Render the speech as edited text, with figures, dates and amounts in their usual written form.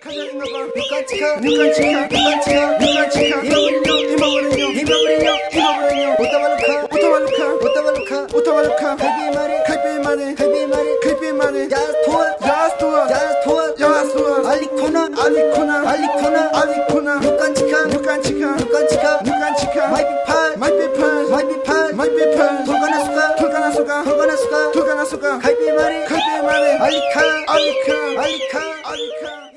가자인가봐 눈간치카 이마버리뇨 오타발루카 칼비마네 야스토아 알리코나 눈간치카 마이비팔 돌가나수가 칼비마리 알리카